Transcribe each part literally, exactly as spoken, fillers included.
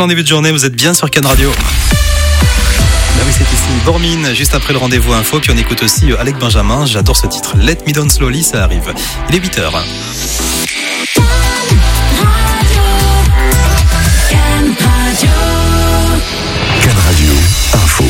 excellent début de journée, vous êtes bien sur Can Radio. Bah oui, c'est ici Bormin, juste après le rendez-vous info. Puis on écoute aussi Alec Benjamin. J'adore ce titre, Let Me Down Slowly, ça arrive. Il est huit heures. Can Radio Info.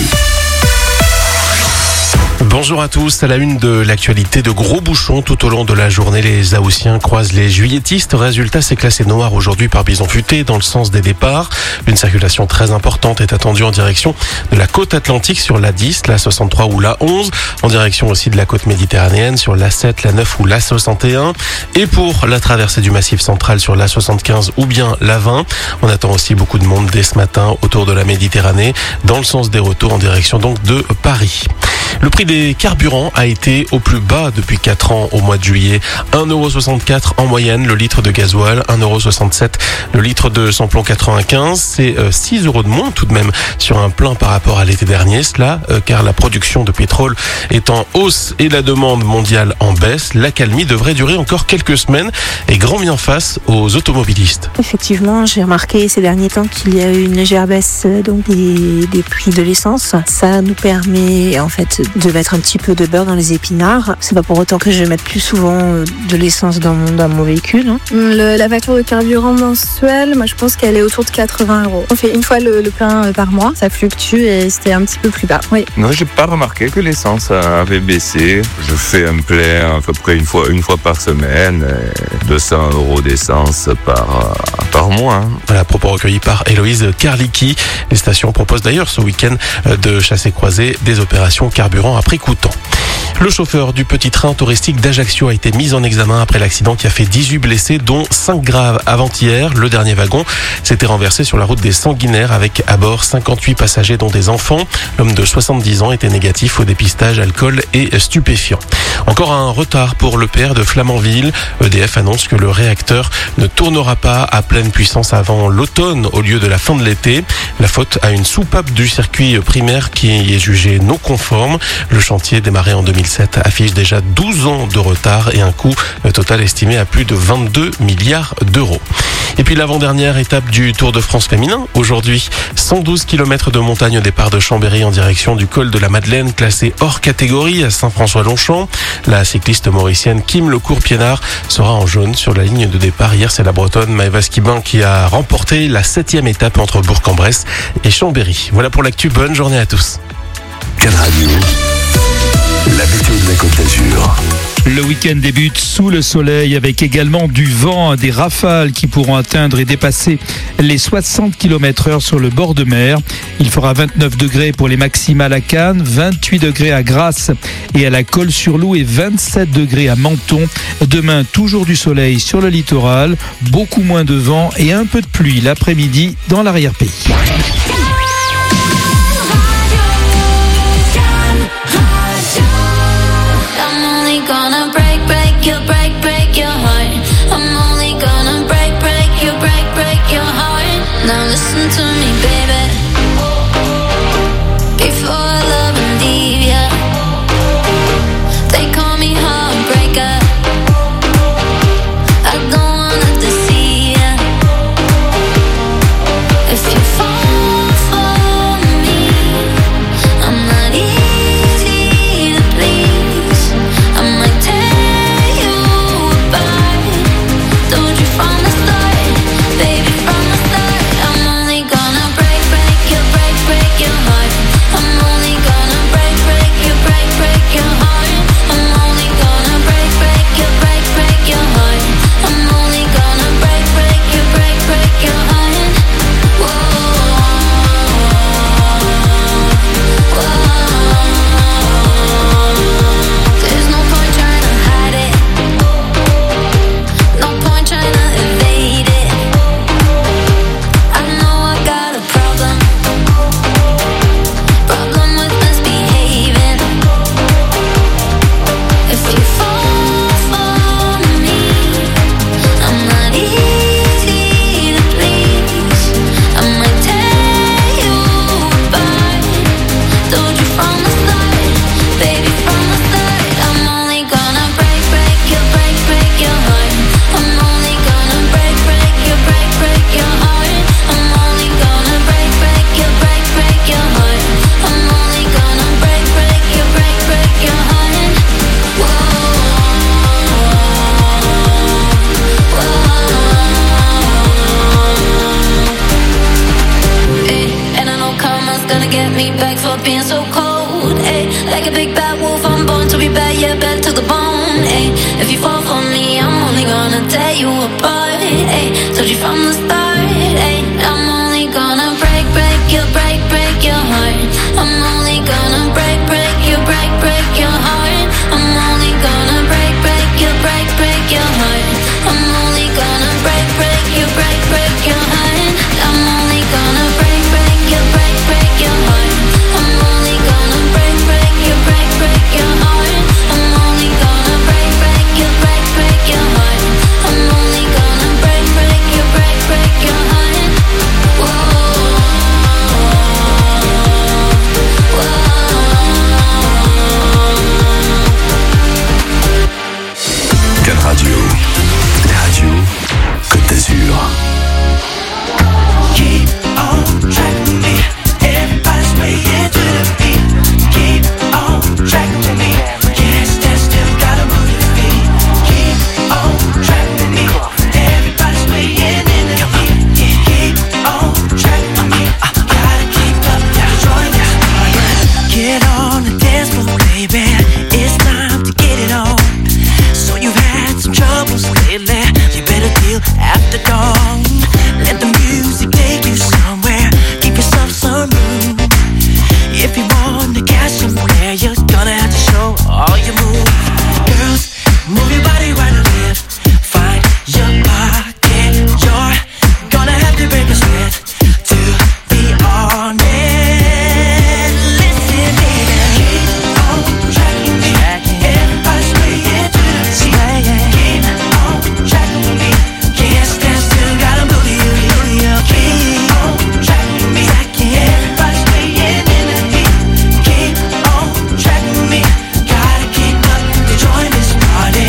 Bonjour à tous, à la une de l'actualité, de gros bouchons tout au long de la journée. Les Haussiens croisent les juilletistes. Résultat, c'est classé noir aujourd'hui par Bison Futé dans le sens des départs. Une circulation très importante est attendue en direction de la côte atlantique sur l'A dix, l'A soixante-trois ou l'A onze. En direction aussi de la côte méditerranéenne sur l'A sept, l'A neuf ou l'A soixante et un. Et pour la traversée du Massif central sur l'A soixante-quinze ou bien l'A vingt. On attend aussi beaucoup de monde dès ce matin autour de la Méditerranée dans le sens des retours en direction donc de Paris. Le prix des carburants a été au plus bas depuis quatre ans au mois de juillet. un euro soixante-quatre en moyenne le litre de gasoil, un euro soixante-sept le litre de samplon quatre-vingt-quinze. C'est six euros de moins tout de même sur un plein par rapport à l'été dernier. Cela car la production de pétrole est en hausse et la demande mondiale en baisse. L'accalmie devrait durer encore quelques semaines et grand bien face aux automobilistes. Effectivement, j'ai remarqué ces derniers temps qu'il y a eu une légère baisse donc des, des prix de l'essence. Ça nous permet en fait de mettre un petit peu de beurre dans les épinards. C'est pas pour autant que je vais mettre plus souvent de l'essence dans mon, dans mon véhicule. Hein. Le, la facture de carburant mensuelle, moi je pense qu'elle est autour de quatre-vingts euros. On fait une fois le, le plein par mois, ça fluctue et c'était un petit peu plus bas. Oui. Non, j'ai pas remarqué que l'essence avait baissé. Je fais un plein à peu près une fois, une fois par semaine, deux cents euros d'essence par, par mois. Hein. Voilà, propos recueillis par Héloïse Karlicki. Les stations proposent d'ailleurs ce week-end de chasser-croiser des opérations carburant à prix coûtant. Le chauffeur du petit train touristique d'Ajaccio a été mis en examen après l'accident qui a fait dix-huit blessés, dont cinq graves avant-hier. Le dernier wagon s'était renversé sur la route des Sanguinaires avec à bord cinquante-huit passagers dont des enfants. L'homme de soixante-dix ans était négatif au dépistage alcool et stupéfiants. Encore un retard pour l'E P R de Flamanville. E D F annonce que le réacteur ne tournera pas à pleine puissance avant l'automne au lieu de la fin de l'été. La faute à une soupape du circuit primaire qui est jugée non conforme. Le chantier démarré en deux mille sept affiche déjà douze ans de retard et un coût total estimé à plus de vingt-deux milliards d'euros. Et puis l'avant-dernière étape du Tour de France féminin. Aujourd'hui, cent douze kilomètres de montagne au départ de Chambéry en direction du col de la Madeleine, classé hors catégorie à Saint-François-Longchamp. La cycliste mauricienne Kim Lecourt-Piénard sera en jaune sur la ligne de départ. Hier, c'est la Bretonne Maëva Skibin qui a remporté la septième étape entre Bourg-en-Bresse et Chambéry. Voilà pour l'actu. Bonne journée à tous. Can Radio, la météo de la Côte d'Azur. Le week-end débute sous le soleil avec également du vent, des rafales qui pourront atteindre et dépasser les soixante kilomètres heure sur le bord de mer. Il fera vingt-neuf degrés pour les maximales à Cannes, vingt-huit degrés à Grasse et à la Colle-sur-Loup et vingt-sept degrés à Menton. Demain, toujours du soleil sur le littoral, beaucoup moins de vent et un peu de pluie l'après-midi dans l'arrière-pays. Now listen to me, baby. Before I love and leave ya, they call me heartbreaker. I don't wanna deceive ya. If you fall for me, I'm not easy to please. I might tear you apart. Told you from the start, baby, from the start. I'm only gonna break, break me back for being so cold. Ay, like a big bad wolf, I'm born to be bad, yeah, bad to the bone. Ay, if you fall for me, I'm only gonna tear you apart. Ay, told you from the start. Ay, I'm only gonna break, break your, break, break your heart. I'm only gonna break, break your, break, break your heart. I'm only gonna break, break your, break, break your heart. I'm only gonna break, break your, break, break your heart. I'm only gonna break, break your, break, break your heart. I'm only gonna break, break your, break, break your heart. I'm only gonna break, break your, break, break your heart. I'm only gonna break, break your, break, break your heart. Whoa. Cannes Radio, la radio Côte d'Azur. Keep on track with me. Everybody's swaying to the beat. Keep on track with me. Can't stand still, gotta move your feet. Keep on track with me. Everybody's swaying in the heat. Keep on track with me. Gotta keep up, gotta join this party. Get on the dance floor, baby. It's time to get it on. So you've had some troubles lately. You better deal after dawn. Let the music take you somewhere. Give yourself some room. If you want to catch somewhere, you're gonna have to show all your moves. Girls, move your body right or left. Find your pocket. You're gonna have to break a sweat to be on it. Listen, baby. Keep on tracking me. Everybody's swaying to the beat. Keep on tracking me. Can't stand still, gotta move you. Keep on tracking me. Everybody's swaying in the heat. Keep on tracking me. Gotta keep up to join this party.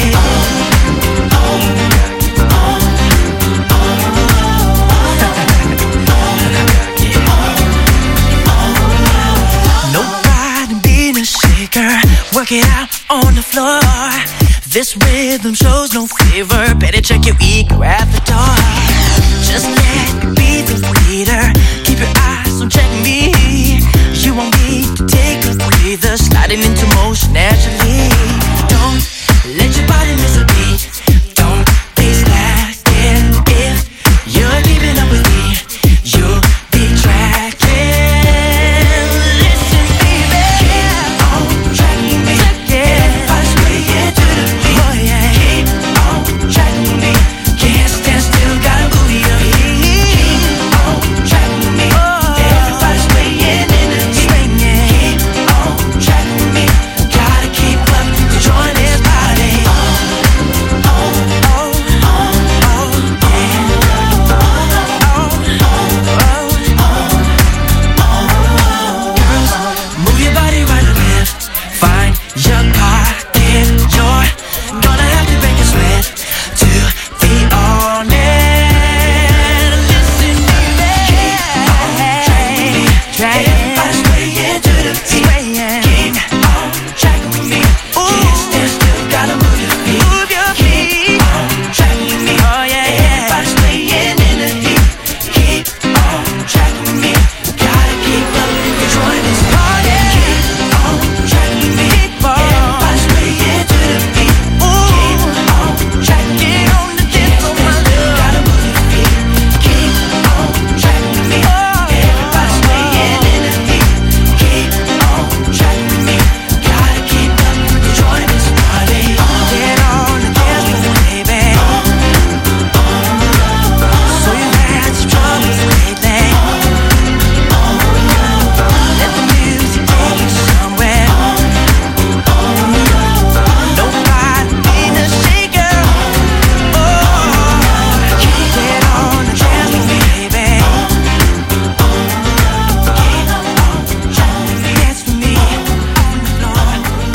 No pride in being a shaker. Work it out on the floor. This rhythm shows no favor. Better check your ego at the door. Just let me be the leader. Keep your eyes on check me. You won't need to take a breather. Sliding into motion naturally. Don't let your body miss a beat. Don't be slacking. If you're keeping up with me, you'll be tracking. Listen, baby. Keep on tracking me. Everybody's swaying to the beat. Oh, yeah. Keep on tracking me. Can't stand still, gotta move your feet. Keep on tracking me. Everybody's swaying in the heat. Keep on tracking me. Gotta keep up to join this party. Oh, oh, oh, oh, oh, yeah. Girls, move your body right or left. Find your pocket. You're gonna have to break a sweat to be on it. Listen, baby. Keep on tracking me. Everybody's swaying to the beat. Keep on tracking with me. Can't stand still, gotta move your feet. Keep on tracking me. Everybody's swaying in the heat. Keep on tracking with me. Gotta keep up and join this party. Keep on tracking me. Everybody's swaying to the beat. Keep on tracking on the dance floor, my love. Gotta move your feet. Keep on tracking me. Everybody's swaying in the heat. Keep on tracking me. Gotta keep up and join this party. Get on the dance floor, baby. So you've had some troubles lately. Let the music take you somewhere. No pride in a shaker. Oh, get on the dance floor, baby. Dance with me on the floor.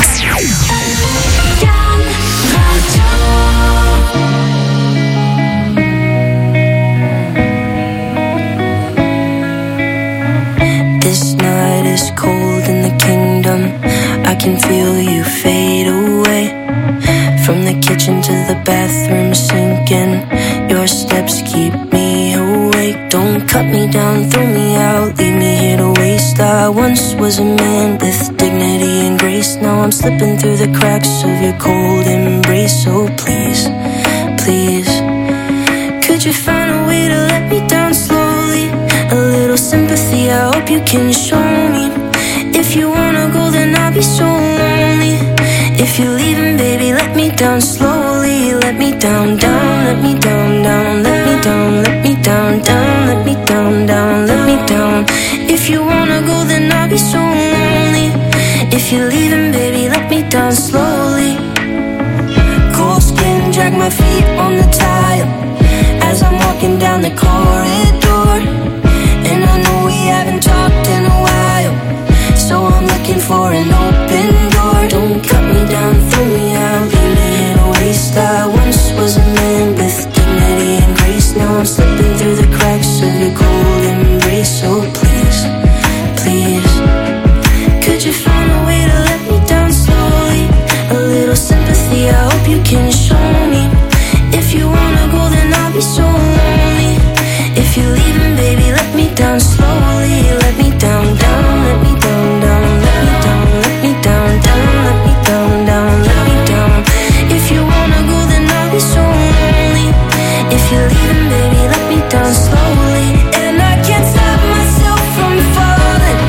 This night is cold in the kingdom. I can feel you fade away. From the kitchen to the bathroom sinking. Your steps keep me awake. Don't cut me down, throw me out. Leave me here to waste. I once was a man with dignity and grace. Now I'm slipping through the cracks of your cold embrace. So please, please, could you find a way to let me down slowly? A little sympathy, I hope you can show me. If you wanna go, then I'll be so lonely. If you're leaving, baby, let me down slowly. Let me down, down, let me down, down, let me down, let me down, down, let me down, down, let me down. If you wanna go, then I'll be so lonely. If you're leaving, baby, let me down slowly. Cold skin, drag my feet on the tile as I'm walking down the corridor. And I know we haven't talked in a while, so I'm looking for an open door. Don't cut me down, throw me out, leave me in a waste. I once was a man with dignity and grace. Now I'm slipping through the cracks of your cold embrace. So please, please, could you find a way to let me down slowly? A little sympathy, I hope you can show me. If you wanna go, then I'll be so lonely. If you're leaving, baby, let me down slowly. Let me down, down, let me down, down, let me down, let me down, down, let me down, down, let me down. If you wanna go, then I'll be so lonely. If you're leaving, baby, let me down slowly. And I can't stop myself from falling.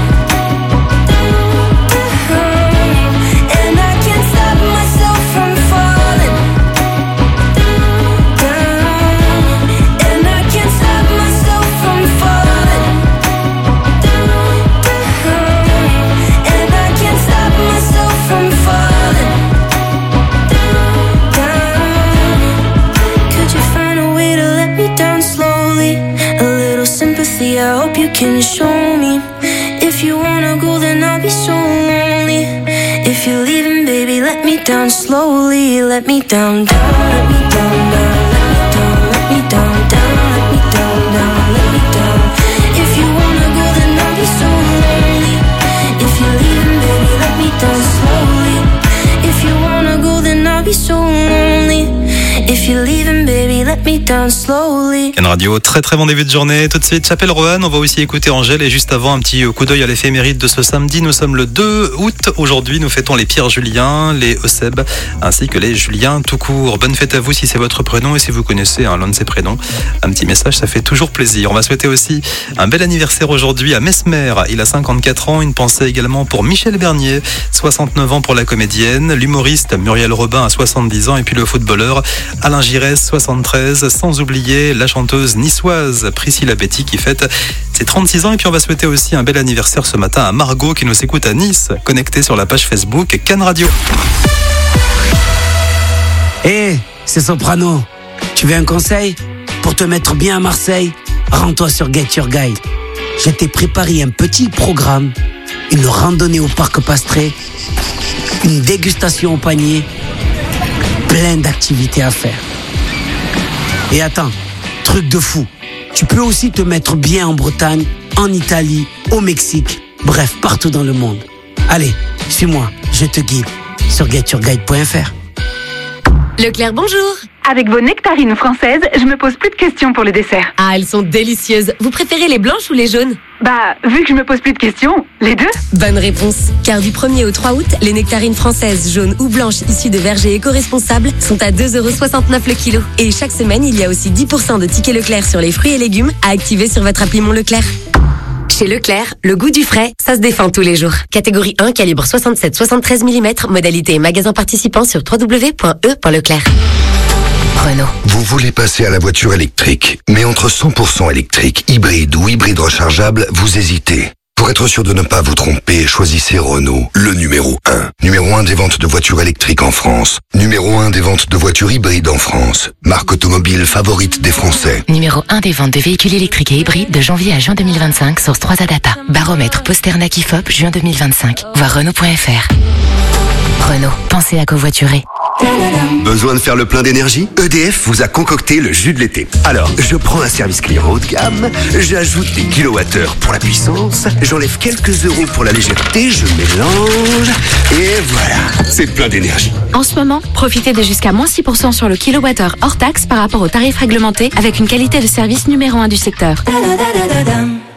And I can't stop myself from falling. And I can't stop myself from falling. And I can't stop myself from falling. Could you find a way to let me down slowly? A little sympathy, I hope you can show me. If you wanna go, then I'll be so lonely. If you're leaving, baby, let me down slowly. Let me down, down, let me down, down, let me down, let me down, down, let me down, down, let me down. If you wanna go, then I'll be so lonely. If you're leaving, baby, let me down slowly. If you wanna go, then I'll be so lonely. If you're leaving, baby, let me down slowly. Ken Radio, très très bon début de journée. Tout de suite, Chapelle Roanne. On va aussi écouter Angèle. Et juste avant, un petit coup d'œil à l'éphéméride de ce samedi. Nous sommes le deux août. Aujourd'hui, nous fêtons les Pierre Julien, les Euseb, ainsi que les Julien tout court. Bonne fête à vous si c'est votre prénom et si vous connaissez hein, l'un de ces prénoms. Un petit message, ça fait toujours plaisir. On va souhaiter aussi un bel anniversaire aujourd'hui à Mesmer. Il a cinquante-quatre ans. Une pensée également pour Michel Bernier, soixante-neuf ans pour la comédienne. L'humoriste Muriel Robin à soixante-dix ans. Et puis le footballeur Alain Giresse, soixante-treize. Sans oublier la chanteuse niçoise Priscilla Betty qui fête ses trente-six ans. Et puis on va souhaiter aussi un bel anniversaire ce matin à Margot qui nous écoute à Nice, connectée sur la page Facebook Ken Radio. Hé, hey, c'est Soprano. Tu veux un conseil? Pour te mettre bien à Marseille, rends-toi sur Get Your Guide. Je t'ai préparé un petit programme, une randonnée au parc Pastré, une dégustation au panier, plein d'activités à faire. Et attends, truc de fou, tu peux aussi te mettre bien en Bretagne, en Italie, au Mexique, bref, partout dans le monde. Allez, suis-moi, je te guide sur get your guide point f r. Leclerc, bonjour. Avec vos nectarines françaises, je me pose plus de questions pour le dessert. Ah, elles sont délicieuses. Vous préférez les blanches ou les jaunes? Bah, vu que je me pose plus de questions, les deux. Bonne réponse. Car du premier au trois août, les nectarines françaises, jaunes ou blanches issues de vergers éco-responsables sont à deux euros soixante-neuf le kilo. Et chaque semaine, il y a aussi dix pour cent de tickets Leclerc sur les fruits et légumes à activer sur votre appli Mon Leclerc. Chez Leclerc, le goût du frais, ça se défend tous les jours. Catégorie un, calibre soixante-sept soixante-treize millimètres, modalité et magasin participant sur w w w point e point leclerc. Renault. Vous voulez passer à la voiture électrique, mais entre cent pour cent électrique, hybride ou hybride rechargeable, vous hésitez. Pour être sûr de ne pas vous tromper, choisissez Renault, le numéro un. Numéro un des ventes de voitures électriques en France. Numéro un des ventes de voitures hybrides en France. Marque automobile favorite des Français. Numéro un des ventes de véhicules électriques et hybrides de janvier à juin deux mille vingt-cinq, source trois A Data. Baromètre Posternak I F O P, juin deux mille vingt-cinq. Voir Renault point f r. Renault, pensez à covoiturer. Besoin de faire le plein d'énergie? E D F vous a concocté le jus de l'été. Alors, je prends un service client haut de gamme, j'ajoute des kilowattheures pour la puissance, j'enlève quelques euros pour la légèreté, je mélange, et voilà, c'est plein d'énergie. En ce moment, profitez de jusqu'à moins six pour cent sur le kilowattheure hors taxe par rapport au tarif réglementé avec une qualité de service numéro un du secteur.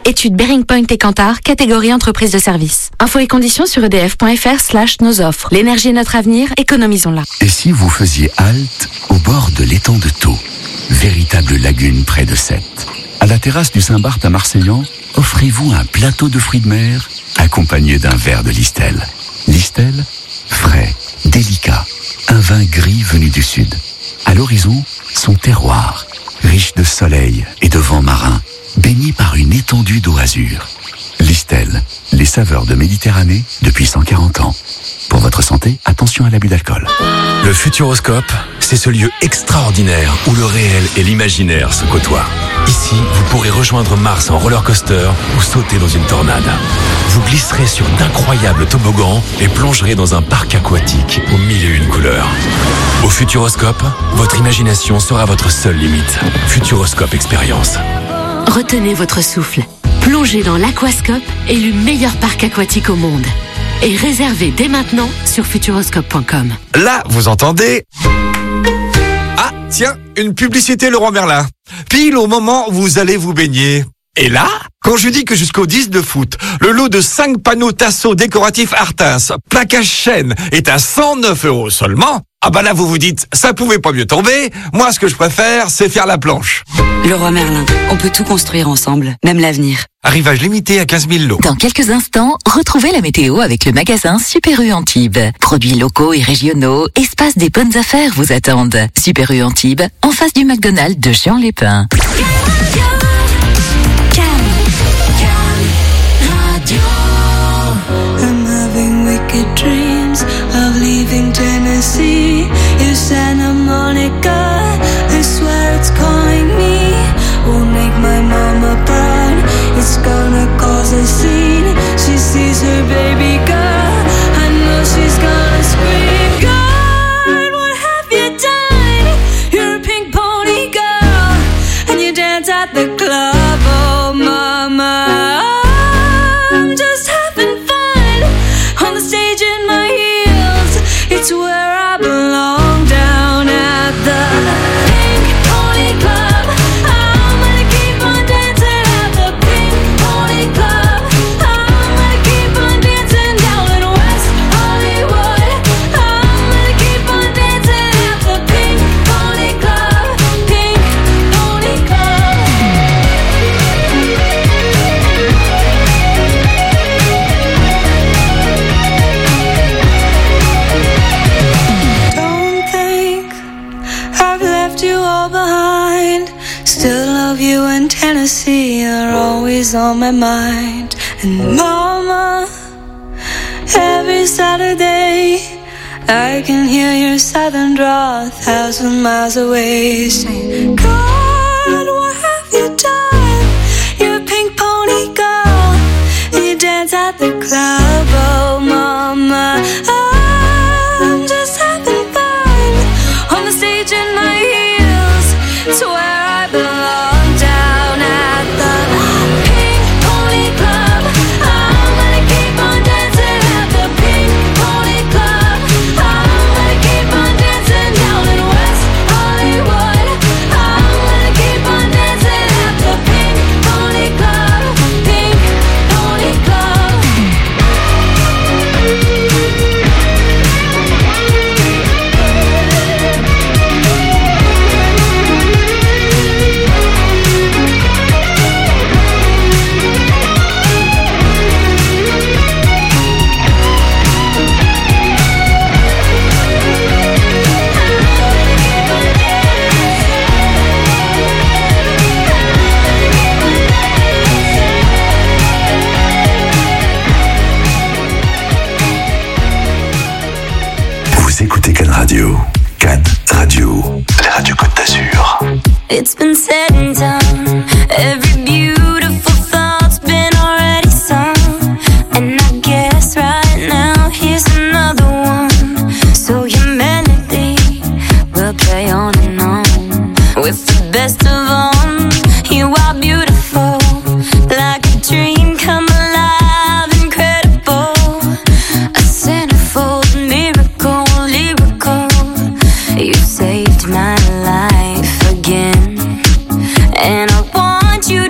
Étude Bearing Point et Kantar, catégorie entreprise de service. Infos et conditions sur edf.fr slash nos offres. L'énergie est notre avenir, économisons-la. Et si vous faisiez halte au bord de l'étang de Thau, véritable lagune près de Sète? À la terrasse du Saint-Barth à Marseillan, offrez-vous un plateau de fruits de mer accompagné d'un verre de Listel. Listel, frais, délicat, un vin gris venu du sud. À l'horizon, son terroir, riche de soleil et de vent marin, baigné par une étendue d'eau azur. Listel, les saveurs de Méditerranée depuis cent quarante ans. Pour votre santé, attention à l'abus d'alcool. Le Futuroscope, c'est ce lieu extraordinaire où le réel et l'imaginaire se côtoient. Ici, vous pourrez rejoindre Mars en roller coaster ou sauter dans une tornade. Vous glisserez sur d'incroyables toboggans et plongerez dans un parc aquatique aux mille et une couleurs. Au Futuroscope, votre imagination sera votre seule limite. Futuroscope Expérience. Retenez votre souffle. Plongez dans l'Aquascope, élu meilleur parc aquatique au monde. Et réservez dès maintenant sur futuroscope point com. Là, vous entendez... Ah, tiens, une publicité Leroy Merlin. Pile au moment où vous allez vous baigner. Et là, quand je dis que jusqu'au dix de foot, le lot de cinq panneaux Tasso décoratifs Artins, plaquage chêne, est à cent neuf euros seulement, ah bah là vous vous dites, ça pouvait pas mieux tomber, moi ce que je préfère, c'est faire la planche. Leroy Merlin, on peut tout construire ensemble, même l'avenir. Arrivage limité à quinze mille lots. Dans quelques instants, retrouvez la météo avec le magasin Super U Antibes. Produits locaux et régionaux, espace des bonnes affaires vous attendent. Super U Antibes, en face du McDonald's de Jean-Lépin. I'm having wicked dreams of leaving Tennessee. In Santa Monica, I swear it's calling me. Won't make my mama proud. It's gonna cause a scene. She sees her baby girl. I know she's gonna scream. God, what have you done? You're a pink pony girl, and you dance at the club. Oh, mama. I'm just having fun on the stage in my heels. It's where I belong, down at the Pink Pony Club. I'm gonna keep on dancing at the Pink Pony Club. I'm gonna keep on dancing down in West Hollywood. I'm gonna keep on dancing at the Pink Pony Club. Pink Pony Club. Don't think I've left you all behind. Still love you in Tennessee. You're always on my mind. And mama, every Saturday I can hear your southern drawl a thousand miles away, saying, God, what have you done? You're a pink pony girl, and you dance at the club. Oh, mama, I'm just having fun on the stage in my heels. It's where I belong, down at the Pink Pony Club. I'm gonna keep on dancing at the Pink Pony Club. I'm gonna keep on dancing down in West Hollywood. I'm gonna keep on dancing at the Pink Pony Club. Pink Pony Club. Vous écoutez Cannes Radio. Cannes Radio, la radio Côte d'Azur. It's been said and done. Every beautiful thought's been already sung. And I guess right now here's another one. So your melody will play on and on. With the best of them, you are beautiful. Like a dream come alive, incredible. A centerfold miracle, lyrical. You saved my life again. And I want you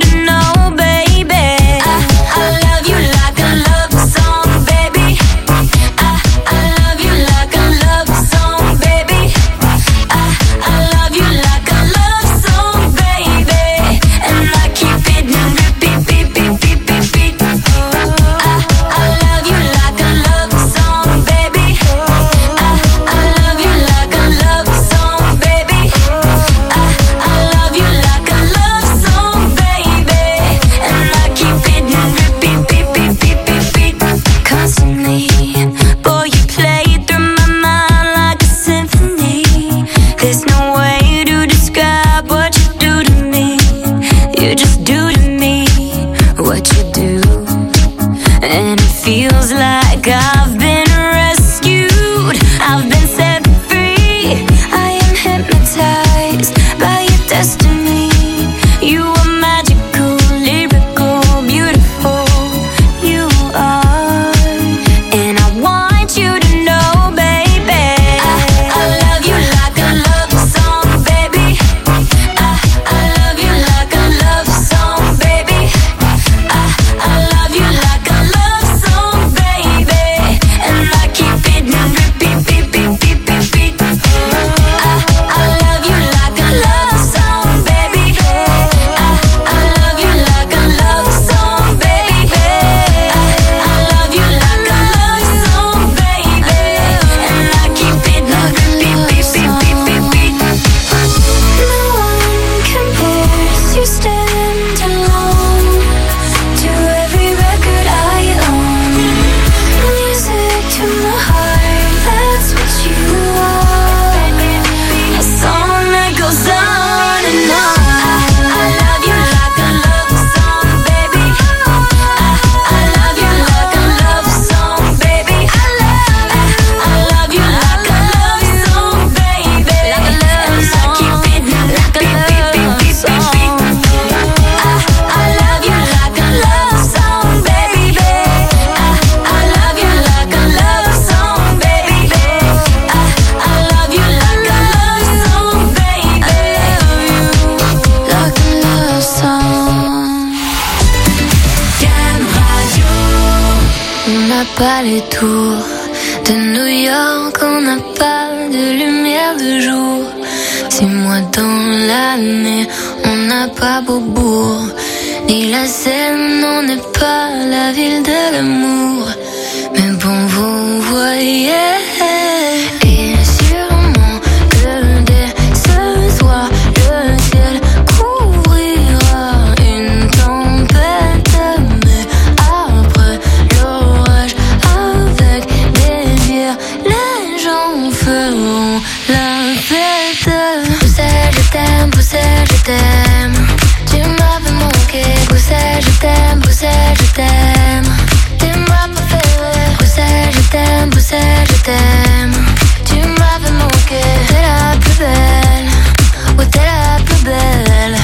and it feels like I've been rescued. I've been set free. I am hypnotized by your destiny. You are magical, lyrical, beautiful. You are, and I want you to know, baby, I, I love you like a love song, baby. I, I love you like a love song, baby. I, I love you like a love song, baby. And I keep it on repeat, beat, beat, beat, beat, beat. I, I love you like a love song, baby. I, I love you like a love song, baby. I, I love you like a love song, baby. And I keep it on repeat, beat, beat, beat, beat, beat. No one compares, you stand alone to every record I own. Music to my heart, that's what you are. A song that goes on and on. I, I love you like a love song, baby. I, I love you like a love song, baby. I love, I, I love you like a love song, baby. Like a love song, keep it like a love song. I, I love you like a love song, baby. I, I love you like a love song, baby. I, I love you like a love song, baby. Like a love song. Can Radio. On n'a pas les tours de New York, on n'a pas de lumière de jour. Six mois dans l'année, on n'a pas Beaubourg, ni la Seine, on n'est pas la ville de l'amour. Mais bon, vous voyez, et sûrement que dès ce soir, le ciel couvrira une tempête. Mais après l'orage, avec des bières, les gens feront la fête. Bruxelles, je t'aime, Bruxelles, je t'aime. Tu m'avais manqué, Bruxelles, je t'aime, Bruxelles, je t'aime. T'es ma préférée, Bruxelles, je t'aime, Bruxelles, je t'aime. Tu m'avais manqué, t'es la plus belle, oh t'es la plus belle.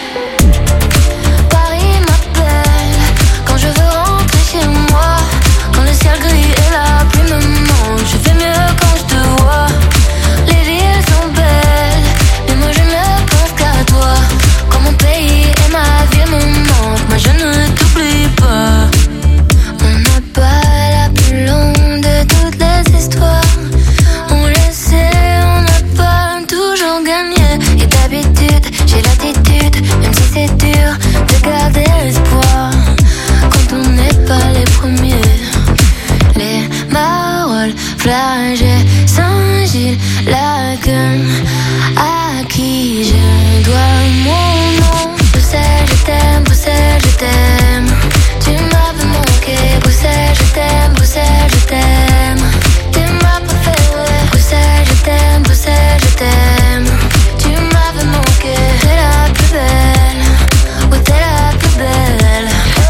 Paris m'appelle, quand je veux rentrer chez moi. Quand le ciel gris et la pluie me manquent, je fais mieux quand je te vois. Les villes sont belles, mais moi je ne pense qu'à toi. Quand mon pays et ma vie me manquent, moi je ne t'oublie pas. On n'a pas la plus longue de toutes les histoires. On le sait, on n'a pas toujours gagné. Et d'habitude, j'ai l'attitude, même si c'est dur, de garder l'espoir. Quand on n'est pas les premiers. Les Marolles, Flagey, Saint-Gilles, Lagunes, à qui je dois mon nom. Bruxelles, je t'aime, Bruxelles, je t'aime. Tu m'avais manqué, Bruxelles, je t'aime, Bruxelles, je t'aime. T'es ma préférée, Bruxelles, je t'aime, Bruxelles, je t'aime. Tu m'avais manqué, t'es la plus belle, oh t'es la plus belle.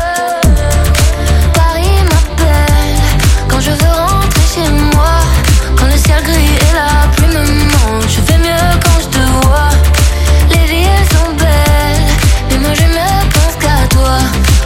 Paris m'appelle, quand je veux rentrer chez moi. Quand le ciel gris et la pluie me manquent, je fais mieux quand je te vois. Les villes sont belles, mais moi je ne pense qu'à toi.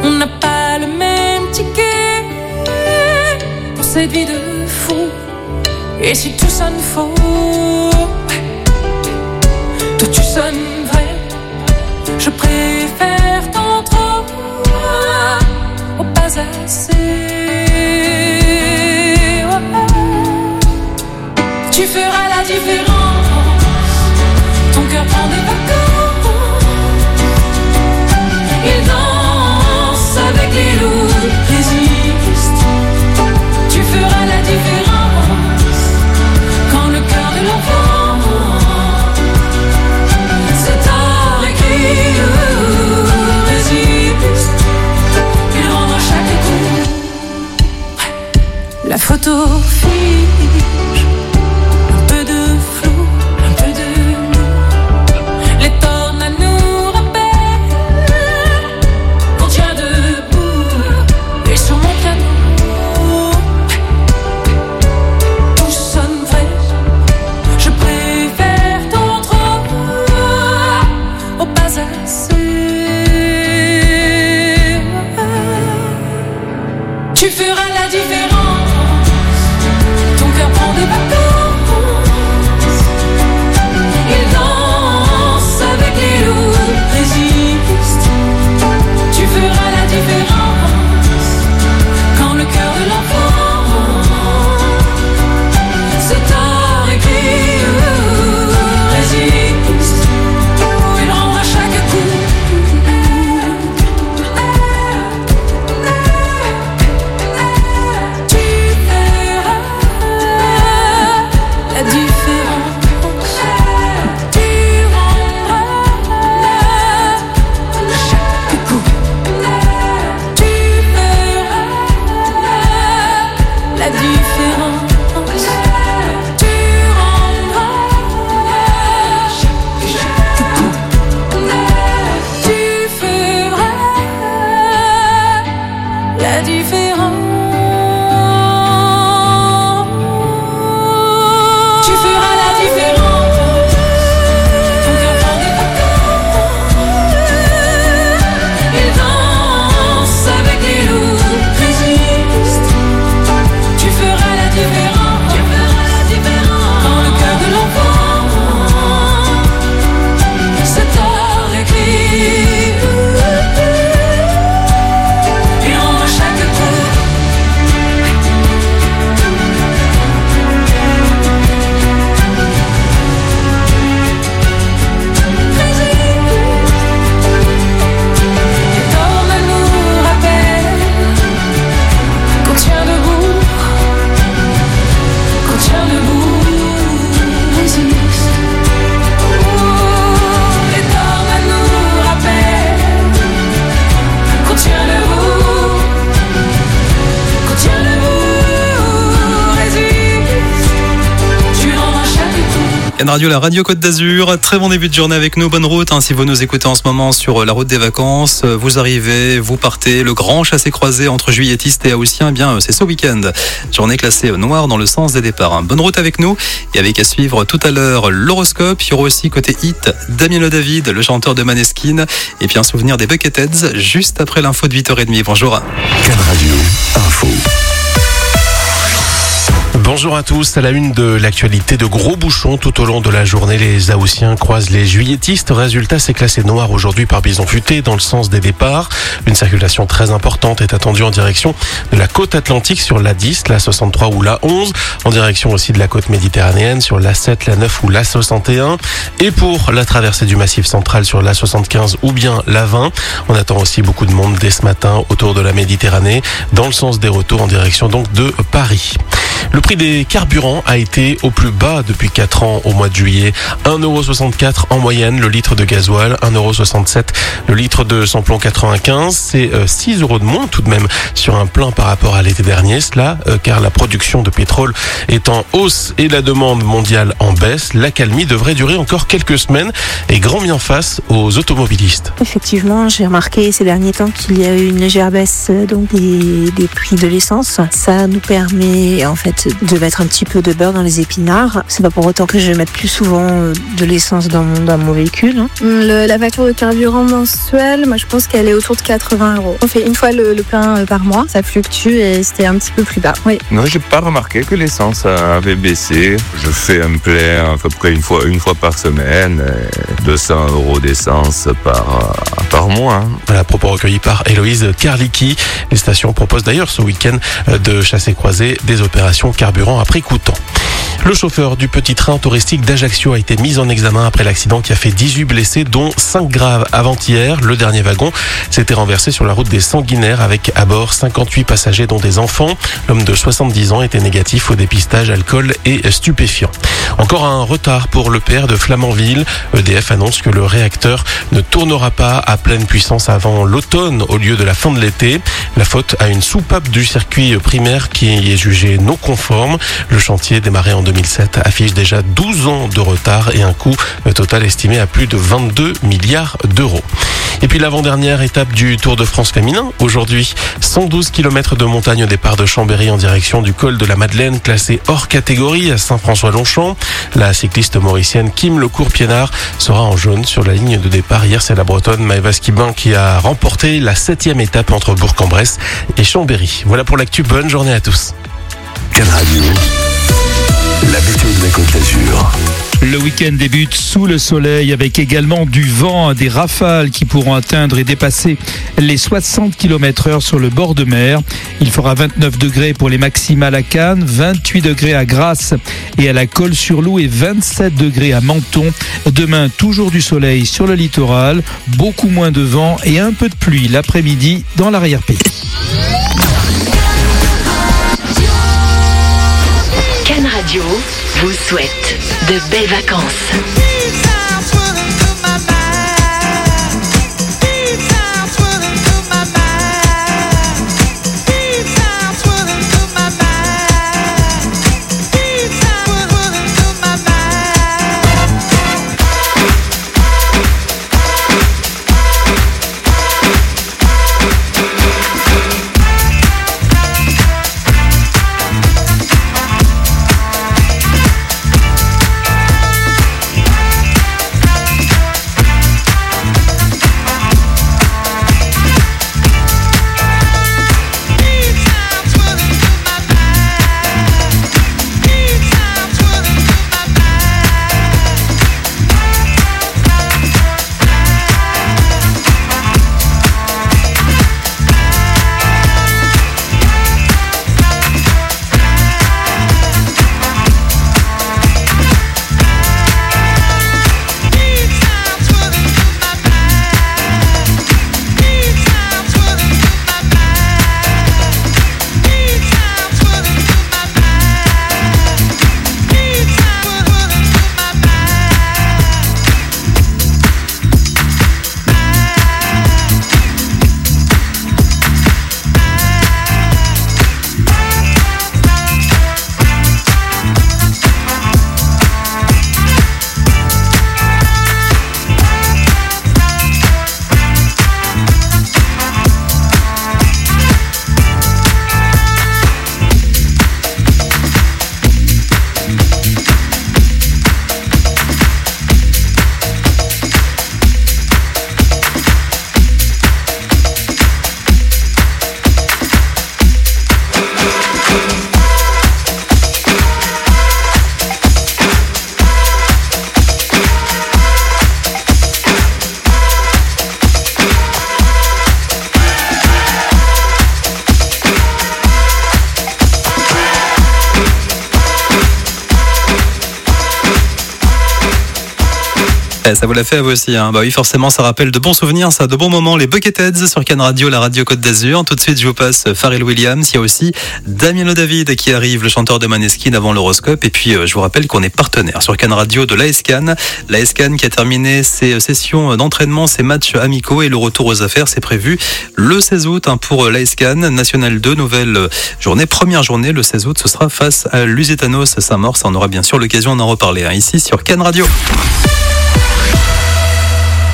On n'a pas le même ticket pour cette vie de fou. Et si tout sonne faux, toi tu sonnes vrai. Je préfère tant trop au pas assez. Tu feras la différence. Ton cœur prend des vacances. Il danse avec les loups, résiste. Tu feras la différence. Quand le cœur de l'enfant c'est tard écrit, résiste. Il rendra chaque coup. La photo fiche. Tu feras la différence. Ton cœur prend des vacances. Il danse avec les loups, résiste. Tu feras la différence. Quand le cœur de l'enfant c'est tard écrit, résiste. Il rendra chaque coup. Radio, la radio Côte d'Azur. Très bon début de journée avec nous. Bonne route. Hein, si vous nous écoutez en ce moment sur la route des vacances, vous arrivez, vous partez. Le grand chassé-croisé entre juilletistes et haussiens, eh bien, c'est ce week-end. Journée classée noire dans le sens des départs. Hein. Bonne route avec nous. Et avec à suivre tout à l'heure l'horoscope. Il y aura aussi côté hit Damien Le David, le chanteur de Maneskin. Et puis un souvenir des Bucketheads juste après l'info de huit heures trente. Bonjour. Cannes Radio, info. Bonjour à tous, à la une de l'actualité, de gros bouchons tout au long de la journée. Les Haussiens croisent les juilletistes. Résultat, c'est classé noir aujourd'hui par Bison Futé dans le sens des départs. Une circulation très importante est attendue en direction de la côte atlantique sur l'A dix, l'A soixante-trois ou l'A onze. En direction aussi de la côte méditerranéenne sur l'A sept, l'A neuf ou l'A soixante et un. Et pour la traversée du Massif central sur l'A soixante-quinze ou bien l'A vingt. On attend aussi beaucoup de monde dès ce matin autour de la Méditerranée dans le sens des retours en direction donc de Paris. Le prix des carburants a été au plus bas depuis quatre ans au mois de juillet. un euro soixante-quatre en moyenne le litre de gasoil, un euro soixante-sept le litre de samplon quatre-vingt-quinze. C'est six euros de moins tout de même sur un plein par rapport à l'été dernier. Cela car la production de pétrole est en hausse et la demande mondiale en baisse. L'accalmie devrait durer encore quelques semaines et grand bien face aux automobilistes. Effectivement, j'ai remarqué ces derniers temps qu'il y a eu une légère baisse donc des, des prix de l'essence. Ça nous permet en fait m'arrête de mettre un petit peu de beurre dans les épinards. C'est pas pour autant que je vais mettre plus souvent euh, de l'essence dans mon, dans mon véhicule. Hein. Le, la facture de carburant mensuelle, moi je pense qu'elle est autour de quatre-vingts euros. On fait une fois le, le plein par mois, ça fluctue et c'était un petit peu plus bas. Oui. Non, j'ai pas remarqué que l'essence avait baissé. Je fais un plein à peu près une fois, une fois par semaine, deux cents euros d'essence par, par mois. Voilà, propos recueillis par Héloïse Karlicki. Les stations proposent d'ailleurs ce week-end de chassé-croisé des opérations carburant à prix coûtant. Le chauffeur du petit train touristique d'Ajaccio a été mis en examen après l'accident qui a fait dix-huit blessés, dont cinq graves avant-hier. Le dernier wagon s'était renversé sur la route des Sanguinaires avec à bord cinquante-huit passagers dont des enfants. L'homme de soixante-dix ans était négatif au dépistage alcool et stupéfiants. Encore un retard pour l'E P R de Flamanville. E D F annonce que le réacteur ne tournera pas à pleine puissance avant l'automne au lieu de la fin de l'été. La faute à une soupape du circuit primaire qui est jugée non conforme. Le chantier démarré en deux mille sept affiche déjà douze ans de retard et un coût total estimé à plus de vingt-deux milliards d'euros. Et puis l'avant-dernière étape du Tour de France féminin. Aujourd'hui, cent douze kilomètres de montagne au départ de Chambéry en direction du col de la Madeleine, classé hors catégorie à Saint-François-Longchamp. La cycliste mauricienne Kim Lecourt-Piénard sera en jaune sur la ligne de départ. Hier, c'est la Bretonne Maëva Skibin qui a remporté la septième étape entre Bourg-en-Bresse et Chambéry. Voilà pour l'actu. Bonne journée à tous. Cannes Radio, la météo de la Côte d'Azur. Le week-end débute sous le soleil avec également du vent, des rafales qui pourront atteindre et dépasser les soixante kilomètres heure sur le bord de mer. Il fera vingt-neuf degrés pour les maximales à Cannes, vingt-huit degrés à Grasse et à la Colle-sur-Loup et vingt-sept degrés à Menton. Demain, toujours du soleil sur le littoral, beaucoup moins de vent et un peu de pluie l'après-midi dans l'arrière-pays. Cannes Radio vous souhaite de belles vacances. Ça vous l'a fait à vous aussi, hein. Bah oui, forcément, ça rappelle de bons souvenirs, ça, de bons moments. Les Bucketheads sur Cannes Radio, la radio Côte d'Azur. Tout de suite, je vous passe Pharrell Williams. Il y a aussi Damiano David qui arrive, le chanteur de Maneskin avant l'horoscope. Et puis, je vous rappelle qu'on est partenaire sur Cannes Radio de l'A S Cannes. L'A S Cannes qui a terminé ses sessions d'entraînement, ses matchs amicaux et le retour aux affaires, c'est prévu le seize août hein, pour l'A S Cannes. National deux, nouvelle journée, première journée, le seize août, ce sera face à Lusitanos Saint-Maur. Ça, on aura bien sûr l'occasion d'en reparler hein, ici sur Cannes Radio.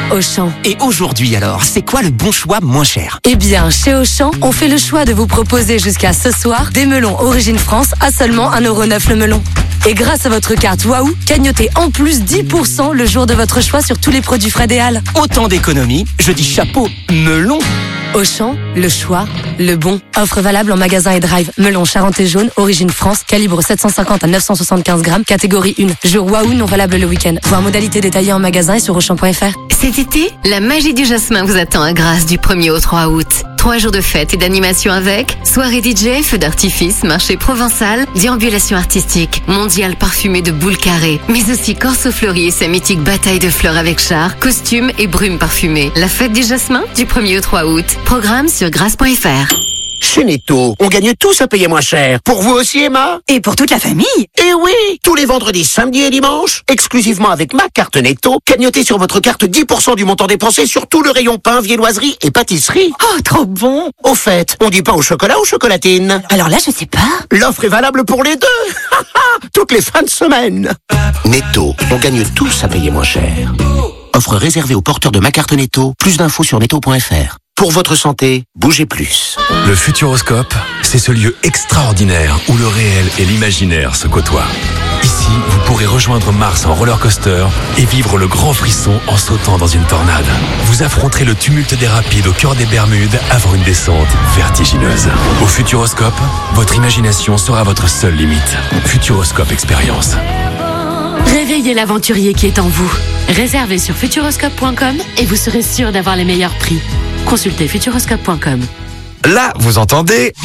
Auchan. Et aujourd'hui alors, c'est quoi le bon choix moins cher? Eh bien, chez Auchan, on fait le choix de vous proposer jusqu'à ce soir des melons Origine France à seulement un euro neuf le melon. Et grâce à votre carte Waouh, cagnotez en plus dix pour cent le jour de votre choix sur tous les produits Fred et Hall. Autant d'économies, je dis chapeau, melon. Auchan, le choix, le bon. Offre valable en magasin et drive. Melon Charentais jaune, Origine France, calibre sept cent cinquante à neuf cent soixante-quinze grammes, catégorie un. Jour Waouh, non valable le week-end. Voir modalité détaillée en magasin et sur auchan point f r. Cet été, la magie du jasmin vous attend à Grasse du premier au trois août. Trois jours de fête et d'animation avec soirée D J, feux d'artifice, marché provençal, déambulation artistique, mondial parfumé de boules carrées, mais aussi Corso Fleuri et sa mythique bataille de fleurs avec chars, costumes et brumes parfumées. La fête du jasmin du premier au trois août. Programme sur grasse point f r. Chez Netto, on gagne tous à payer moins cher. Pour vous aussi, Emma? Et pour toute la famille? Eh oui! Tous les vendredis, samedis et dimanches, exclusivement avec ma carte Netto, cagnotez sur votre carte dix pour cent du montant dépensé sur tout le rayon pain, viennoiserie et pâtisserie. Oh, trop bon! Au fait, on dit pas au chocolat ou chocolatine? Alors là, je sais pas. L'offre est valable pour les deux! Toutes les fins de semaine! Netto, on gagne tous à payer moins cher. Offre réservée aux porteurs de ma carte Netto. Plus d'infos sur netto point f r. Pour votre santé, bougez plus. Le Futuroscope, c'est ce lieu extraordinaire où le réel et l'imaginaire se côtoient. Ici, vous pourrez rejoindre Mars en roller coaster et vivre le grand frisson en sautant dans une tornade. Vous affronterez le tumulte des rapides au cœur des Bermudes avant une descente vertigineuse. Au Futuroscope, votre imagination sera votre seule limite. Futuroscope Expérience. Réveillez l'aventurier qui est en vous. Réservez sur futuroscope point com et vous serez sûr d'avoir les meilleurs prix. Consultez futuroscope point com. Là, vous entendez?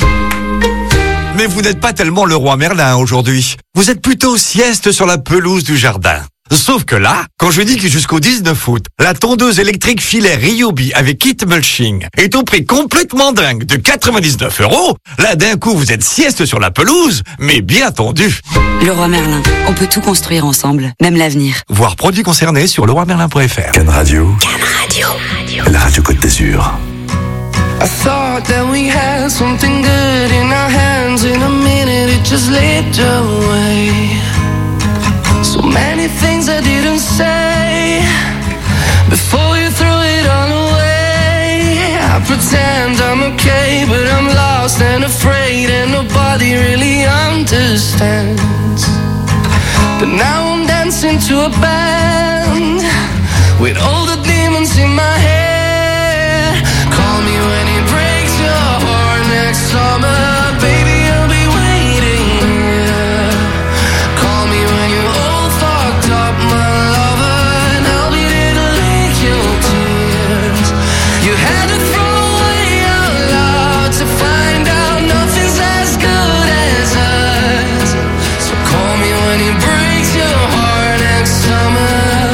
Mais vous n'êtes pas tellement le roi Merlin aujourd'hui. Vous êtes plutôt sieste sur la pelouse du jardin. Sauf que là, quand je dis que jusqu'au dix-neuf août, la tondeuse électrique filaire Ryobi avec kit mulching est au prix complètement dingue de quatre-vingt-dix-neuf euros, là d'un coup vous êtes sieste sur la pelouse, mais bien tendu. Leroy Merlin, on peut tout construire ensemble, même l'avenir. Voir produits concernés sur leroy merlin point f r. Can Radio. Can Radio. La radio Côte d'Azur. I thought that we had something good in our hands. In a minute it just slipped away. So many things I didn't say before you threw it all away. I pretend I'm okay, but I'm lost and afraid, and nobody really understands. But now I'm dancing to a band with all the demons in my head. Call me when it breaks your heart next summer, baby, I'll be waiting here. Call me when you're all fucked up, my lover, and I'll be there to lick your tears. You had to throw away your love to find out nothing's as good as us. So call me when it breaks your heart next summer.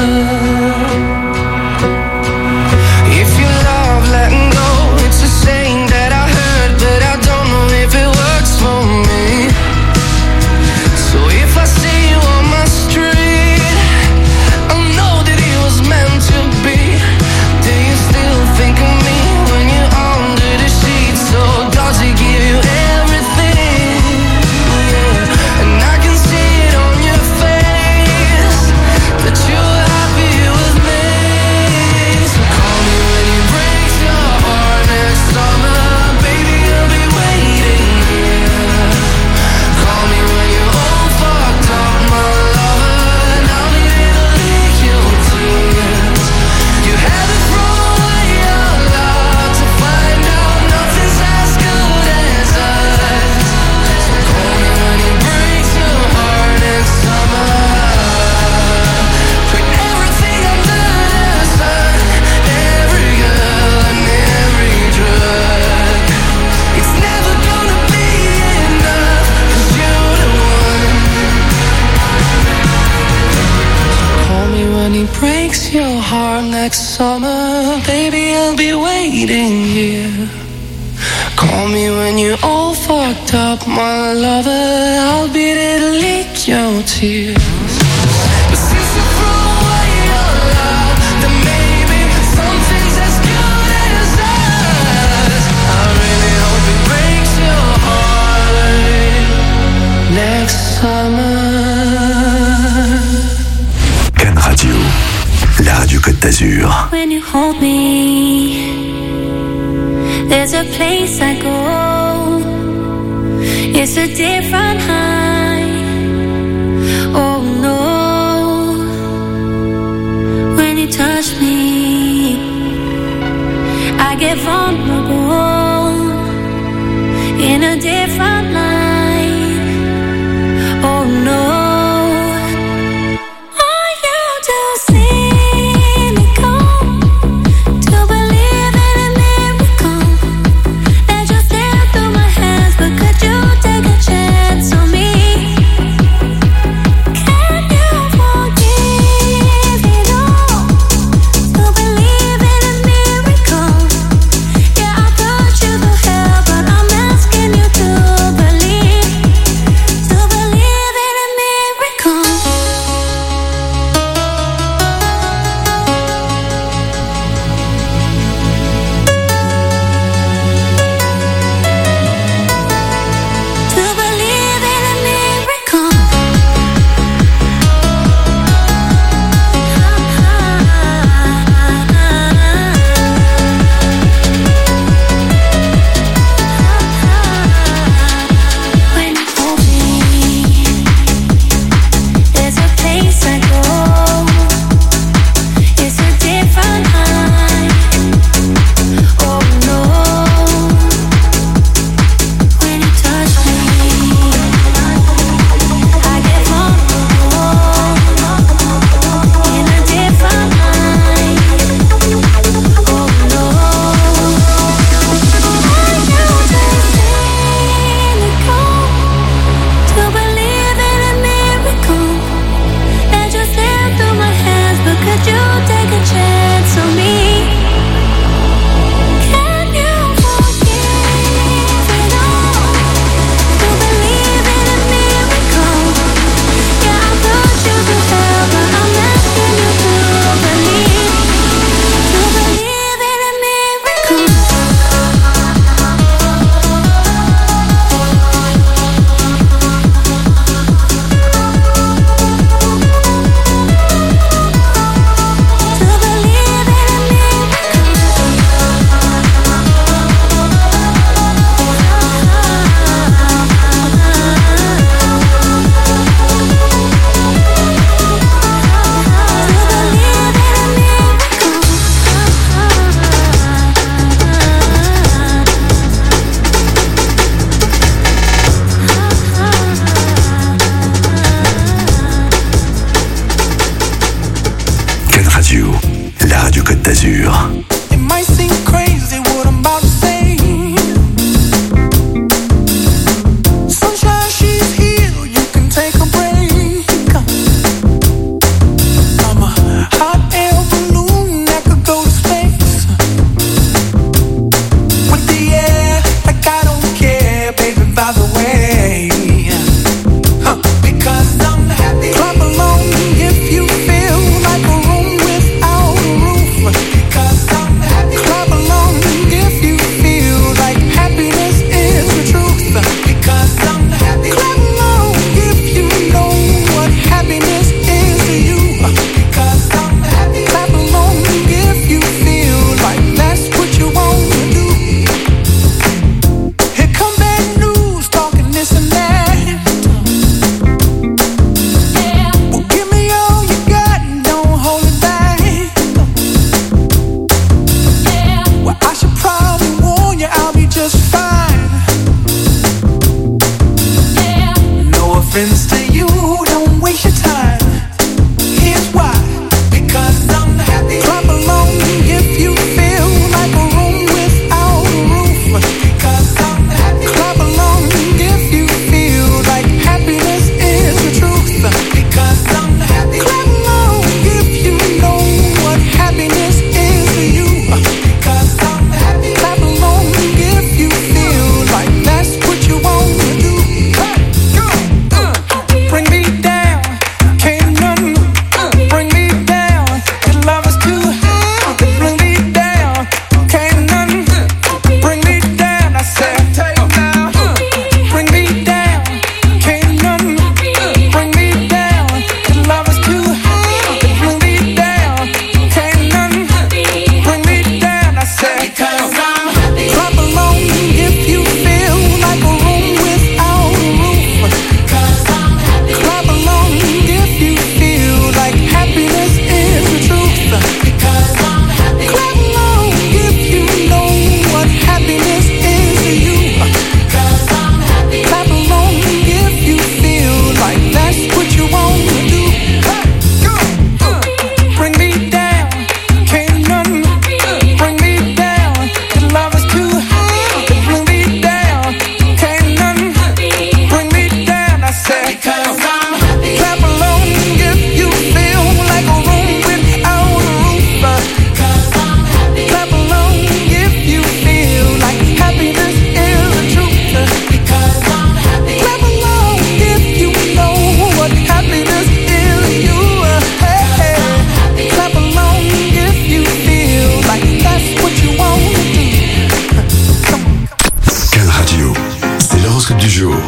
If you love letting go, it's a saying that I heard, but I don't know if it works for me. So if I see you on my street, I know that it was meant to be. Do you still think of me when you're under the sheets? So does it give you everything? Yeah, and I can see it on your face that you're happy with me. So call me when it breaks your heart next summer, baby, I'll be waiting here. Call me when you're all fucked up, my lover, and I'll be there to lick your tears. You had to throw away your love to find out nothing's as good as us. So call me when it breaks your heart next summer. Put everything under the sun, every girl and every drug. It's never gonna be enough, 'cause you're the one. Call me when he breaks your heart next summer, baby, I'll be waiting here. Call me when you're all fucked up, my lover, I'll be there to lick your tears. But since you threw away your love, then maybe something's as good as us. I really hope it breaks your heart next summer. Can Radio. La radio Côte d'Azur. When you There's a place I go. It's a different high. Oh no. When you touch me, I get vulnerable in a different light. Oh no. Yeah.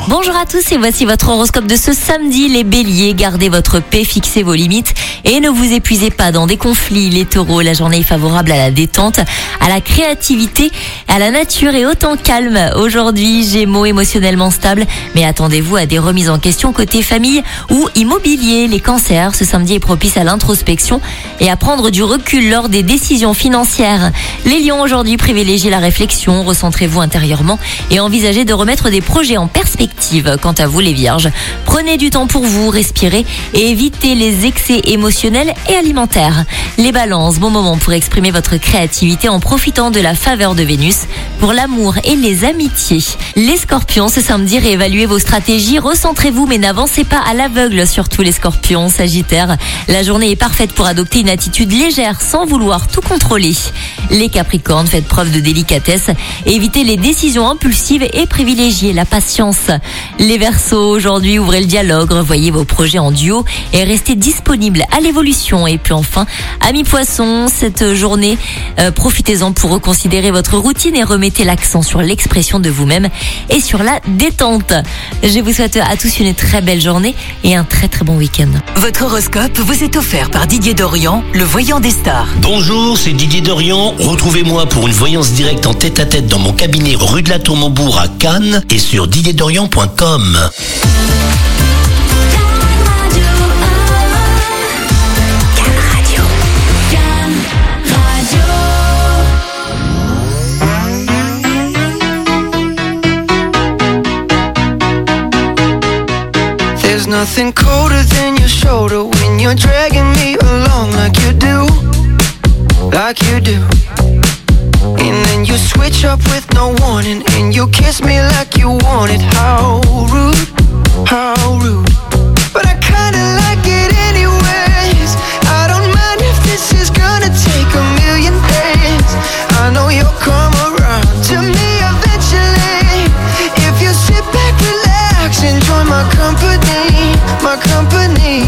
Bonjour à tous et voici votre horoscope de ce samedi. Les béliers, gardez votre paix, fixez vos limites et ne vous épuisez pas dans des conflits. Les taureaux, la journée est favorable à la détente, à la créativité, à la nature et au temps calme. Aujourd'hui, Gémeaux, émotionnellement stable, mais attendez-vous à des remises en question côté famille ou immobilier. Les cancers, ce samedi est propice à l'introspection et à prendre du recul lors des décisions financières. Les lions, aujourd'hui, privilégiez la réflexion, recentrez-vous intérieurement et envisagez de remettre des projets en perspective. Quant à vous les vierges, prenez du temps pour vous, respirez et évitez les excès émotionnels et alimentaires. Les balances, bon moment pour exprimer votre créativité en profitant de la faveur de Vénus pour l'amour et les amitiés. Les scorpions, ce samedi, réévaluez vos stratégies, recentrez-vous mais n'avancez pas à l'aveugle, surtout les scorpions. Sagittaire, la journée est parfaite pour adopter une attitude légère sans vouloir tout contrôler. Les capricornes, faites preuve de délicatesse, évitez les décisions impulsives et privilégiez la patience. Les Verseaux, aujourd'hui, ouvrez le dialogue, revoyez vos projets en duo et restez disponibles à l'évolution. Et puis enfin, amis poissons, cette journée, euh, profitez-en pour reconsidérer votre routine et remettez l'accent sur l'expression de vous-même et sur la détente. Je vous souhaite à tous une très belle journée et un très très bon week-end. Votre horoscope vous est offert par Didier Dorian, le voyant des stars. Bonjour, c'est Didier Dorian. Retrouvez-moi pour une voyance directe en tête-à-tête dans mon cabinet rue de la Tour-Maubourg à Cannes et sur didier dorian point com. There's nothing colder than your shoulder when you're dragging me along like you do, like you do. And then you switch up with no warning and you kiss me like you want it. How rude, how rude. But I kinda like it anyways. I don't mind if this is gonna take a million days. I know you'll come around to me eventually. If you sit back, relax, enjoy my company, my company.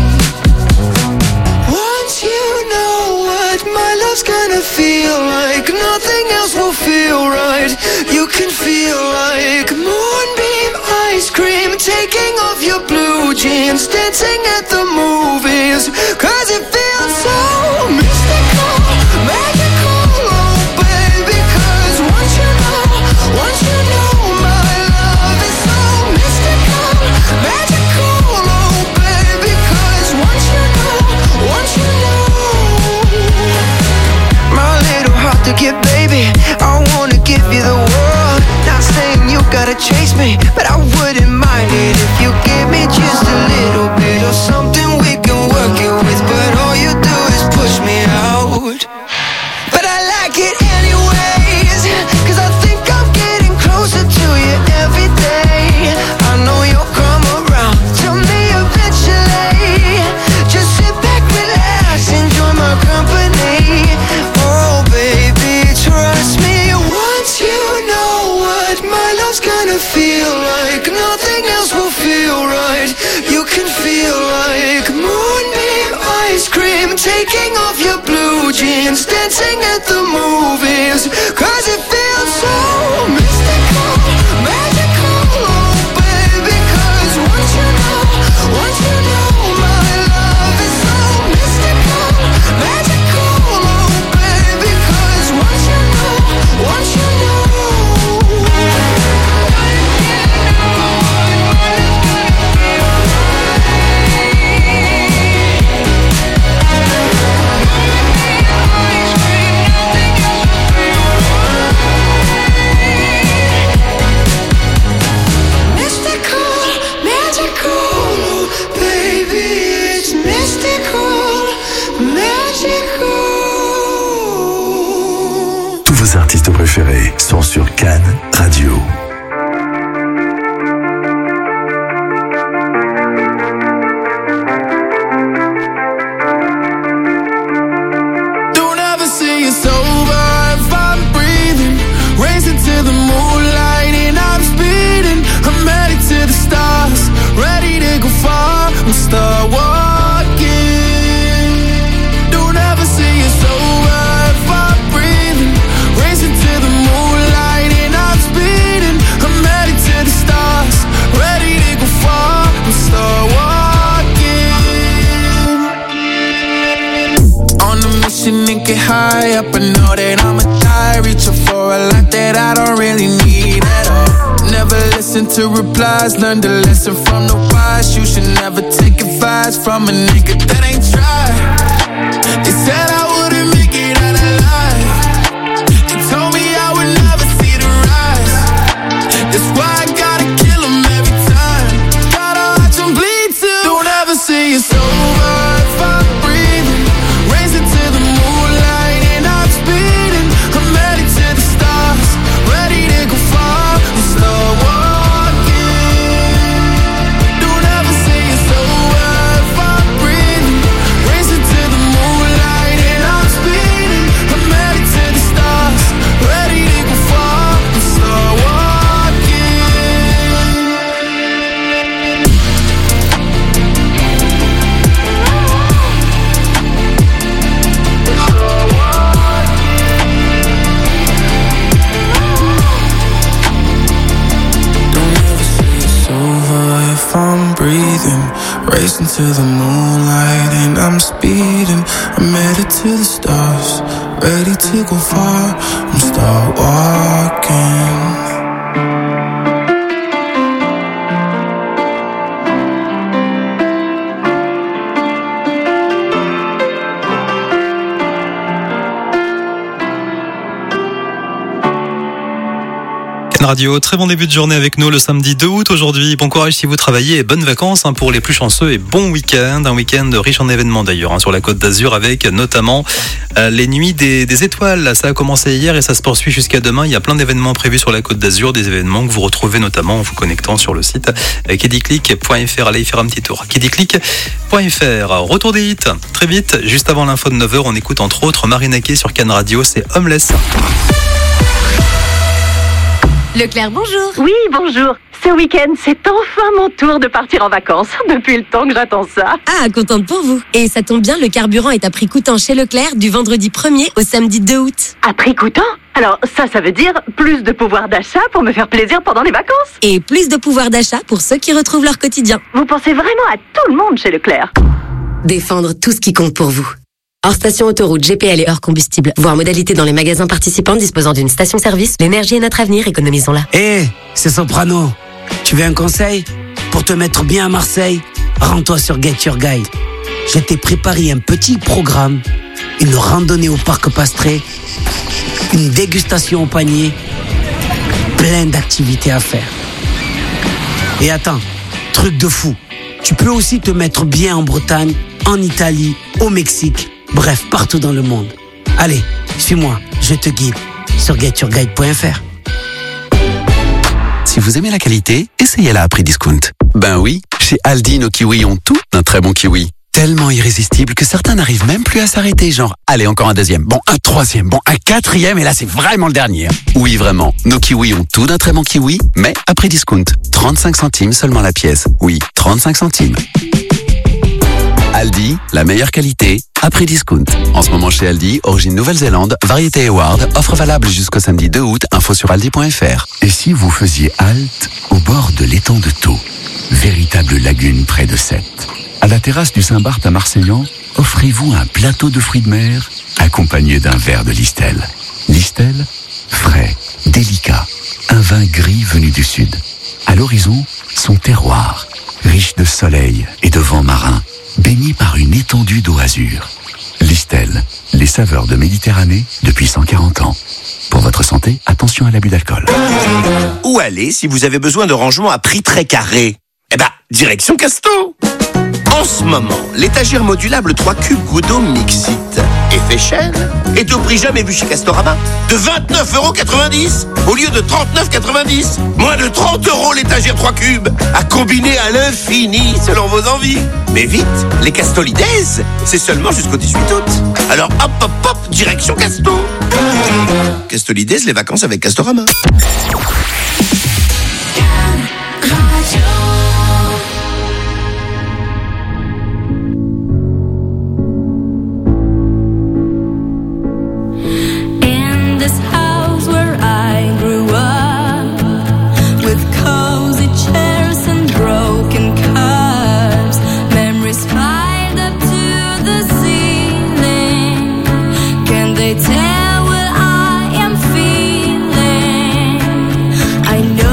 Once you know what my love's gonna feel like, nothing else will feel right. You can feel like moonbeam ice cream, taking off your blue jeans, dancing at the movies, cause it feels so mystical, magical, oh baby. Cause once you know, once you know my love is so mystical, magical, oh baby. Cause once you know, once you know, my little heart to get, baby, I wanna give you the world. Not saying you gotta chase me, but I wouldn't mind it if you give me just a little bit of something we can work it with. But all you do is push me out. But I like it anyways, cause I think I'm getting closer to you every day. I know you'll come around to me eventually. Just sit back, relax, enjoy my company. Oh baby, trust me. Once you know what my love's gonna feel like, nothing else will feel right. You can feel like moonbeam ice cream, taking off your blue jeans, dancing at the movies, cause it feels so mystical, magical, oh baby. Cause once you know, once you know my love is so mystical, magical, oh baby. Cause once you know, once you know. Tous vos artistes préférés sont sur Cannes Radio. Don't ever say it's over if I'm breathing, racing to the moonlight and I'm speeding. I'm headed to the stars, ready to go far and start walking. Don't ever say it's over if I'm breathing, racing to the moonlight and I'm speeding. to replies. Learned a lesson from the wise. You should never take advice from a nigga that ain't tried. They said I wouldn't make it out alive. They told me I would never see the rise. That's why I gotta kill 'em every time. Gotta watch 'em bleed too. Don't ever say it's over if I'm breathing. Raise it to the moonlight and I'm speeding. I'm headed to the stars, ready to go far and start walking. Don't ever say it's over if I'm breathing. Raise it to the moonlight and I'm speeding. I'm headed to the stars, ready to go far and start walking. If I'm breathing, racing to the moonlight and I'm speeding. I'm headed to the stars, ready to go far and start walking. Radio, très bon début de journée avec nous le samedi deux août aujourd'hui. Bon courage si vous travaillez et bonnes vacances hein, pour les plus chanceux et bon week-end. Un week-end riche en événements d'ailleurs hein, sur la Côte d'Azur avec notamment euh, les nuits des, des étoiles. Ça a commencé hier et ça se poursuit jusqu'à demain. Il y a plein d'événements prévus sur la Côte d'Azur, des événements que vous retrouvez notamment en vous connectant sur le site kidiclick point f r. Allez y faire un petit tour. kidiclick point f r. Retour des hits très vite. Juste avant l'info de neuf heures, on écoute entre autres Marina Kaye sur Cannes Radio. C'est Homeless. Leclerc, bonjour. Oui, bonjour. Ce week-end, c'est enfin mon tour de partir en vacances. Depuis le temps que j'attends ça. Ah, contente pour vous. Et ça tombe bien, le carburant est à prix coûtant chez Leclerc du vendredi premier au samedi deux août. À prix coûtant ? Alors ça, ça veut dire plus de pouvoir d'achat pour me faire plaisir pendant les vacances. Et plus de pouvoir d'achat pour ceux qui retrouvent leur quotidien. Vous pensez vraiment à tout le monde chez Leclerc. Défendre tout ce qui compte pour vous. Hors station autoroute, G P L et hors combustible. Voir modalité dans les magasins participants disposant d'une station-service. L'énergie est notre avenir, économisons-la. Hé, hey, c'est Soprano. Tu veux un conseil ? Pour te mettre bien à Marseille, rends-toi sur Get Your Guide. Je t'ai préparé un petit programme, une randonnée au parc Pastré, une dégustation au panier, plein d'activités à faire. Et attends, truc de fou, tu peux aussi te mettre bien en Bretagne, en Italie, au Mexique. Bref, partout dans le monde. Allez, suis-moi, je te guide sur get your guide point f r. Si vous aimez la qualité, essayez-la à prix discount. Ben oui, chez Aldi, nos kiwis ont tout d'un très bon kiwi. Tellement irrésistible que certains n'arrivent même plus à s'arrêter, genre, allez, encore un deuxième, bon, un troisième, bon, un quatrième, et là, c'est vraiment le dernier. Oui, vraiment, nos kiwis ont tout d'un très bon kiwi, mais à prix discount. trente-cinq centimes seulement la pièce. Oui, trente-cinq centimes. Aldi, la meilleure qualité, à prix discount. En ce moment chez Aldi, origine Nouvelle-Zélande, variété Award, offre valable jusqu'au samedi deux août, info sur aldi point f r. Et si vous faisiez halte au bord de l'étang de Thau, véritable lagune près de Sète. À la terrasse du Saint-Barth à Marseillan, offrez-vous un plateau de fruits de mer accompagné d'un verre de Listel. Listel, frais, délicat, un vin gris venu du sud. À l'horizon, son terroir, riche de soleil et de vent marin, baigné par une étendue d'eau azur. Listel, les saveurs de Méditerranée depuis cent quarante ans. Pour votre santé, attention à l'abus d'alcool. Où aller si vous avez besoin de rangement à prix très carré ? Eh ben, direction Casto. En ce moment, l'étagère modulable trois cubes Goudo Mixit effet chaîne est au prix jamais vu chez Castorama de vingt-neuf euros quatre-vingt-dix au lieu de trente-neuf euros quatre-vingt-dix. Moins de trente euros l'étagère trois cubes à combiner à l'infini selon vos envies. Mais vite, les Castolides, c'est seulement jusqu'au dix-huit août. Alors hop hop hop, direction Casto. Castolides, les vacances avec Castorama. Tell what I am feeling. I know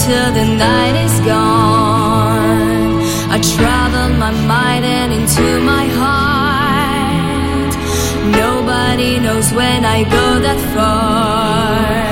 till the night is gone. I travel my mind and into my heart. Nobody knows when I go that far.